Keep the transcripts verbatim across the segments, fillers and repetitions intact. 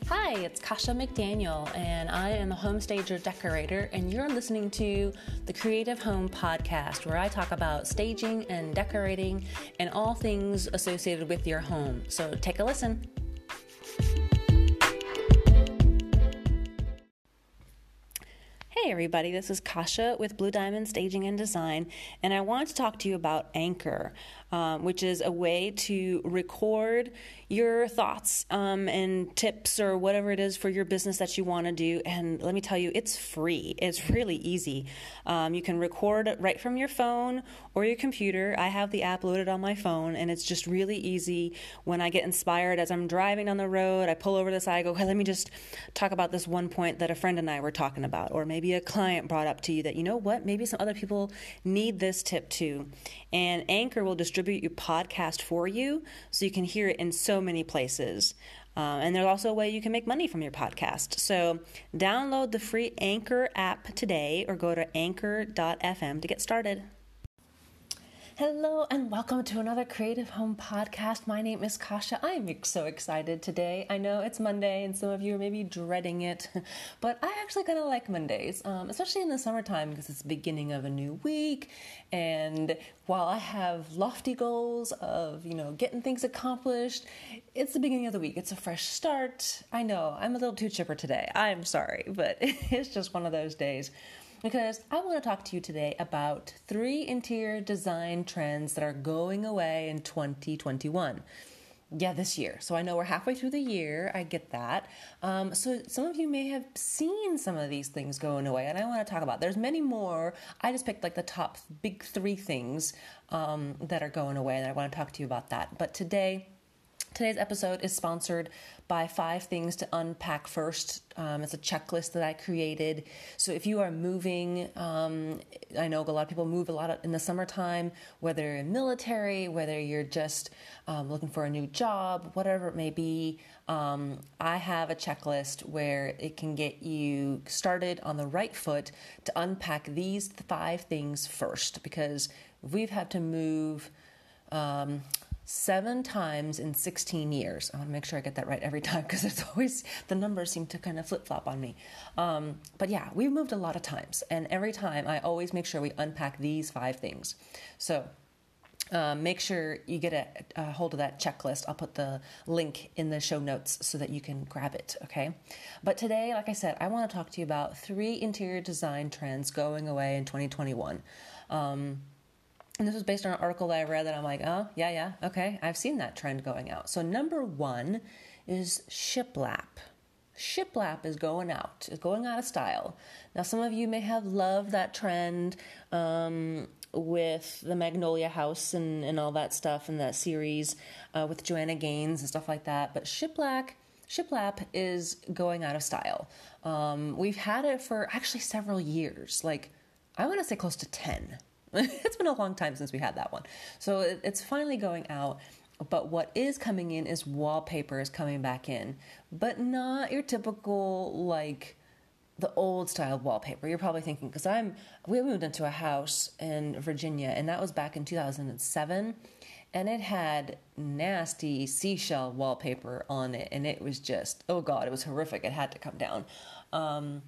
Hi, it's Kasha McDaniel, and I am a home stager decorator, and you're listening to the Creative Home Podcast, where I talk about staging and decorating and all things associated with your home. So take a listen. Hey everybody, this is Kasha with Blue Diamond Staging and Design, and I want to talk to you about Anchor, um, which is a way to record your thoughts um, and tips or whatever it is for your business that you want to do. And let me tell you, it's free. It's really easy. Um, you can record right from your phone or your computer. I have the app loaded on my phone, and it's just really easy. When I get inspired as I'm driving down the road, I pull over to the side, I go, hey, let me just talk about this one point that a friend and I were talking about, or maybe a client brought up to you that, you know what, maybe some other people need this tip too. And Anchor will distribute your podcast for you so you can hear it in so many places. Uh, and there's also a way you can make money from your podcast. So download the free Anchor app today or go to anchor dot f m to get started. Hello and welcome to another Creative Home Podcast. My name is Kasha. I am so excited today. I know it's Monday and some of you are maybe dreading it, but I actually kind of like Mondays, um, especially in the summertime because it's the beginning of a new week. And while I have lofty goals of, you know, getting things accomplished, it's the beginning of the week. It's a fresh start. I know I'm a little too chipper today. I'm sorry, but it's just one of those days. Because I want to talk to you today about three interior design trends that are going away in twenty twenty-one. Yeah, this year. So I know we're halfway through the year. I get that. Um, so some of you may have seen some of these things going away, and I want to talk about. There's many more. I just picked like the top big three things um, that are going away, and I want to talk to you about that. But today, Today's episode is sponsored by Five Things to Unpack First. Um, it's a checklist that I created. So if you are moving, um, I know a lot of people move a lot in the summertime, whether you're in military, whether you're just um, looking for a new job, whatever it may be. Um, I have a checklist where it can get you started on the right foot to unpack these five things first, because we've had to move Um, seven times in sixteen years. I want to make sure I get that right every time because it's always, the numbers seem to kind of flip-flop on me. Um, but yeah, we've moved a lot of times, and every time I always make sure we unpack these five things. So um, make sure you get a, a hold of that checklist. I'll put the link in the show notes so that you can grab it, okay? But today, like I said, I want to talk to you about three interior design trends going away in twenty twenty-one. Um, And this was based on an article that I read that I'm like, oh, yeah, yeah, okay, I've seen that trend going out. So number one is shiplap. Shiplap is going out, is going out of style. Now, some of you may have loved that trend um, with the Magnolia House and, and all that stuff and that series uh, with Joanna Gaines and stuff like that. But shiplap, shiplap is going out of style. Um, we've had it for actually several years, like I want to say close to ten. It's been a long time since we had that one. So it, it's finally going out. But what is coming in is wallpaper is coming back in. But not your typical, like, the old style wallpaper. You're probably thinking, because I'm, we moved into a house in Virginia, and that was back in two thousand seven. And it had nasty seashell wallpaper on it. And it was just, oh God, it was horrific. It had to come down. Um...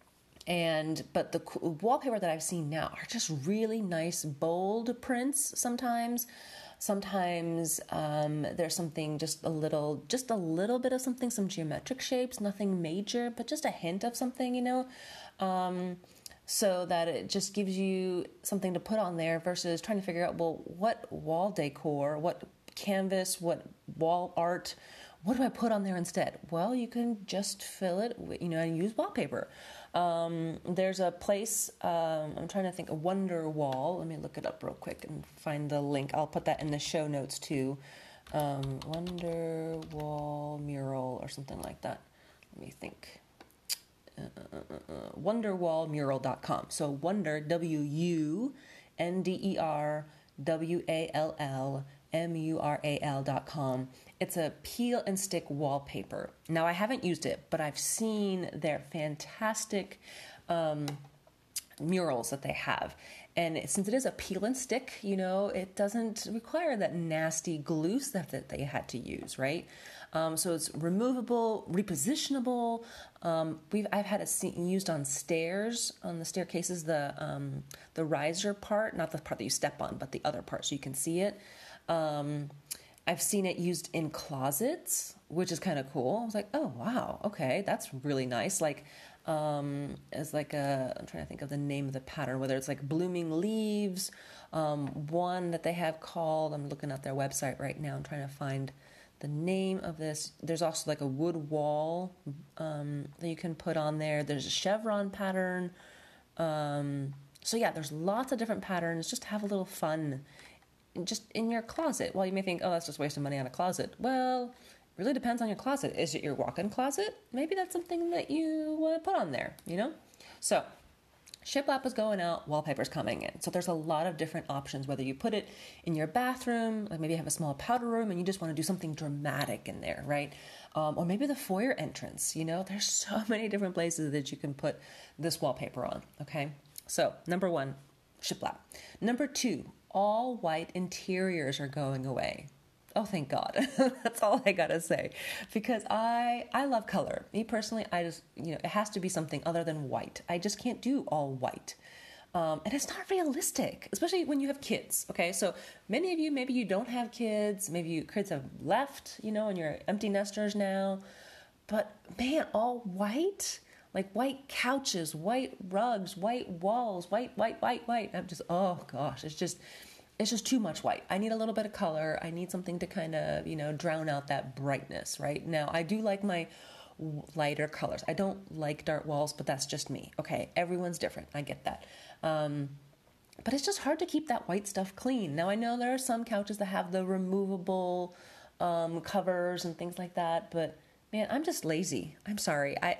And, but the wallpaper that I've seen now are just really nice, bold prints sometimes. Sometimes um, there's something just a little, just a little bit of something, some geometric shapes, nothing major, but just a hint of something, you know, um, so that it just gives you something to put on there versus trying to figure out, well, what wall decor, what canvas, what wall art, what do I put on there instead? Well, you can just fill it, you know, and use wallpaper. Um, there's a place, um, I'm trying to think, a Wonder Wall. Let me look it up real quick and find the link. I'll put that in the show notes too. Um, Wonder Wall mural or something like that. Let me think. Uh, uh, uh, wonderwall mural dot com. So Wonder, W U N D E R W A L L M U R A L dot com. It's a peel and stick wallpaper. Now, I haven't used it, but I've seen their fantastic um, murals that they have. And it, since it is a peel and stick, you know, it doesn't require that nasty glue stuff that they had to use, right? Um, so it's removable, repositionable. Um, we've I've had it seen, used on stairs, on the staircases, the um, the riser part, not the part that you step on, but the other part, so you can see it. Um, I've seen it used in closets, which is kind of cool. I was like, oh wow, okay, that's really nice. Like, um, as like a, I'm trying to think of the name of the pattern, whether it's like blooming leaves. Um, one that they have called, I'm looking at their website right now. I'm trying to find the name of this. There's also like a wood wall um, that you can put on there. There's a chevron pattern. Um, so yeah, there's lots of different patterns. Just have a little fun just in your closet. Well, you may think, oh, that's just wasting money on a closet. Well, it really depends on your closet. Is it your walk-in closet? Maybe that's something that you want to put on there, you know? So shiplap is going out, wallpaper's coming in. So there's a lot of different options, whether you put it in your bathroom, like maybe you have a small powder room and you just want to do something dramatic in there, right? Um, or maybe the foyer entrance, you know? There's so many different places that you can put this wallpaper on, okay? So number one, shiplap. Number two, all white interiors are going away. Oh, thank God. That's all I gotta say. Because I I love color. Me personally, I just, you know, it has to be something other than white. I just can't do all white. Um, and it's not realistic, especially when you have kids, okay? So many of you, maybe you don't have kids. Maybe you kids have left, you know, and you're empty nesters now. But man, all white? Like white couches, white rugs, white walls, white, white, white, white. I'm just, oh gosh, it's just, it's just too much white. I need a little bit of color. I need something to kind of, you know, drown out that brightness, right? Now, I do like my lighter colors. I don't like dark walls, but that's just me. Okay, everyone's different. I get that. Um, but it's just hard to keep that white stuff clean. Now, I know there are some couches that have the removable um, covers and things like that, but man, I'm just lazy. I'm sorry. I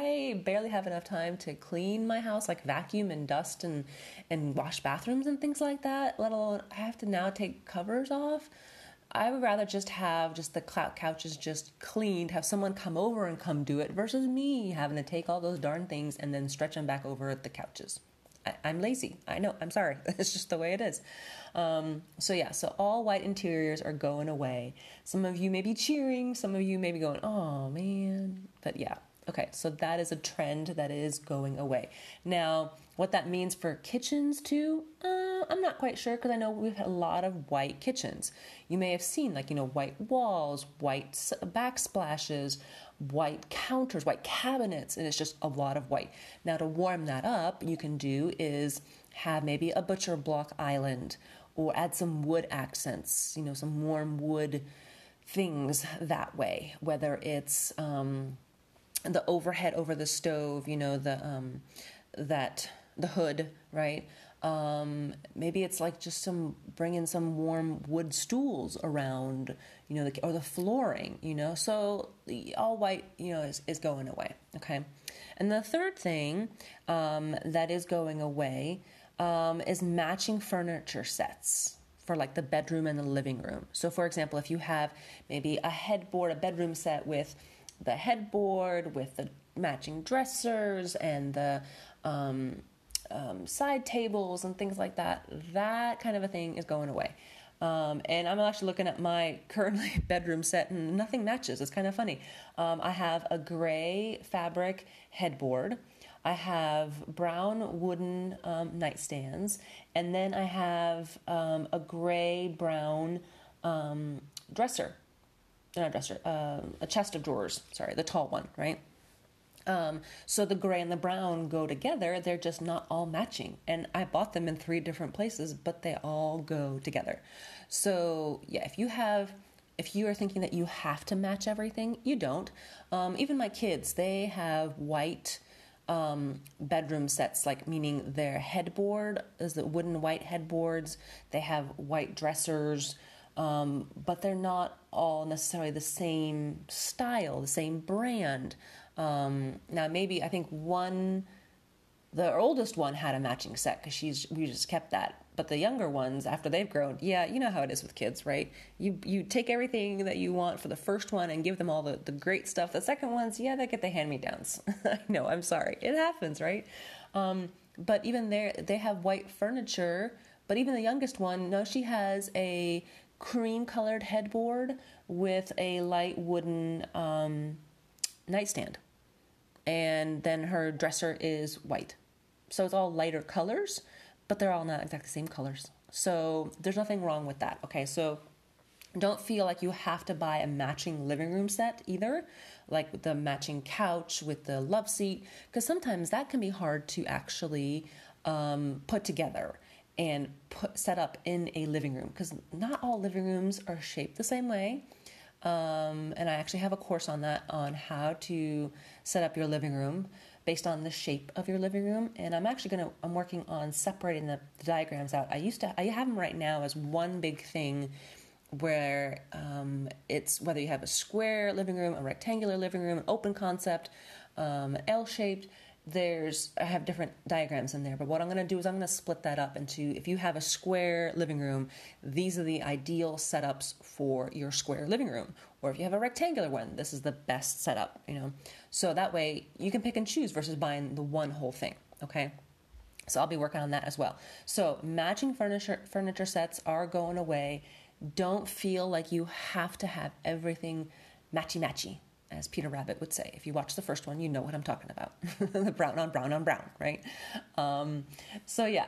I barely have enough time to clean my house, like vacuum and dust and, and wash bathrooms and things like that, let alone I have to now take covers off. I would rather just have just the couches just cleaned, have someone come over and come do it versus me having to take all those darn things and then stretch them back over the couches. I, I'm lazy. I know. I'm sorry. It's just the way it is. Um, so yeah, so all white interiors are going away. Some of you may be cheering. Some of you may be going, oh man. But yeah. Okay. So that is a trend that is going away. Now, what that means for kitchens too, uh, I'm not quite sure because I know we've had a lot of white kitchens. You may have seen like, you know, white walls, white backsplashes, white counters, white cabinets, and it's just a lot of white. Now to warm that up, you can do is have maybe a butcher block island or add some wood accents, you know, some warm wood things that way, whether it's um, the overhead over the stove, you know, the um, that the hood, right? Um, maybe it's like just some, bring in some warm wood stools around, you know, the, or the flooring, you know, so the all white, you know, is, is going away. Okay. And the third thing, um, that is going away, um, is matching furniture sets for like the bedroom and the living room. So for example, if you have maybe a headboard, a bedroom set with the headboard, with the matching dressers and the, um, Um, side tables and things like that, that kind of a thing is going away. Um, and I'm actually looking at my currently bedroom set and nothing matches. It's kind of funny. Um, I have a gray fabric headboard. I have brown wooden um, nightstands. And then I have um, a gray brown um, dresser. Not dresser, uh, a chest of drawers. Sorry, the tall one, right? Um, so the gray and the brown go together. They're just not all matching. And I bought them in three different places, but they all go together. So yeah, if you have, if you are thinking that you have to match everything, you don't. Um, even my kids, they have white um, bedroom sets, like meaning their headboard is the wooden white headboards. They have white dressers, um, but they're not all necessarily the same style, the same brand. Um, now maybe I think one, the oldest one had a matching set because she's, we just kept that. But the younger ones, after they've grown, yeah, you know how it is with kids, right? You you take everything that you want for the first one and give them all the, the great stuff. The second ones, yeah, they get the hand-me-downs. I know, I'm sorry. It happens, right? Um, but even there, they have white furniture. But even the youngest one, no, she has a cream-colored headboard with a light wooden um, nightstand. And then her dresser is white. So it's all lighter colors, but they're all not exactly the same colors. So there's nothing wrong with that. Okay, so don't feel like you have to buy a matching living room set either, like the matching couch with the love seat, because sometimes that can be hard to actually um, put together and put set up in a living room, because not all living rooms are shaped the same way. Um, and I actually have a course on that, on how to set up your living room based on the shape of your living room. And I'm actually going to, I'm working on separating the, the diagrams out. I used to, I have them right now as one big thing where um, it's whether you have a square living room, a rectangular living room, an open concept, um, L-shaped. There's, I have different diagrams in there, but what I'm going to do is I'm going to split that up into, if you have a square living room, these are the ideal setups for your square living room. Or if you have a rectangular one, this is the best setup, you know. So that way you can pick and choose versus buying the one whole thing, okay? So I'll be working on that as well. So matching furniture furniture sets are going away. Don't feel like you have to have everything matchy-matchy, as Peter Rabbit would say. If you watch the first one, you know what I'm talking about. The brown on brown on brown, right? Um, so yeah,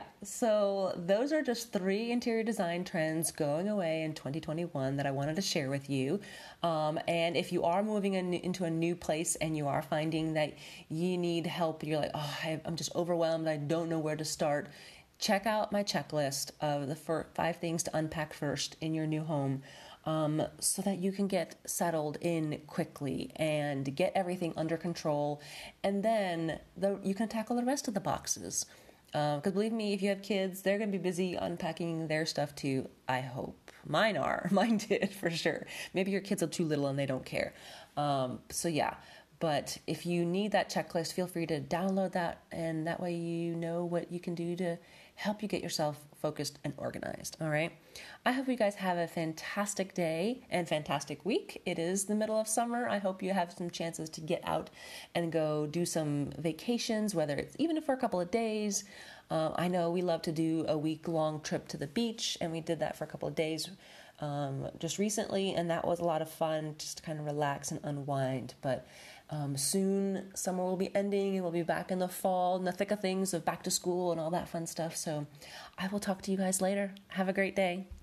so those are just three interior design trends going away in twenty twenty-one that I wanted to share with you. Um, and if you are moving in, into a new place and you are finding that you need help, you're like, oh, I'm just overwhelmed, I don't know where to start, check out my checklist of the fir- five things to unpack first in your new home. Um, so that you can get settled in quickly and get everything under control. And then the, you can tackle the rest of the boxes. Because uh, believe me, if you have kids, they're going to be busy unpacking their stuff too, I hope. Mine are. Mine did, for sure. Maybe your kids are too little and they don't care. Um, so yeah. But if you need that checklist, feel free to download that, and that way you know what you can do to help you get yourself focused and organized, all right? I hope you guys have a fantastic day and fantastic week. It is the middle of summer. I hope you have some chances to get out and go do some vacations, whether it's even for a couple of days. Uh, I know we love to do a week-long trip to the beach, and we did that for a couple of days um, just recently, and that was a lot of fun, just to kind of relax and unwind. But Um, soon summer will be ending and we'll be back in the fall, in the thick of things of back to school and all that fun stuff. So I will talk to you guys later. Have a great day.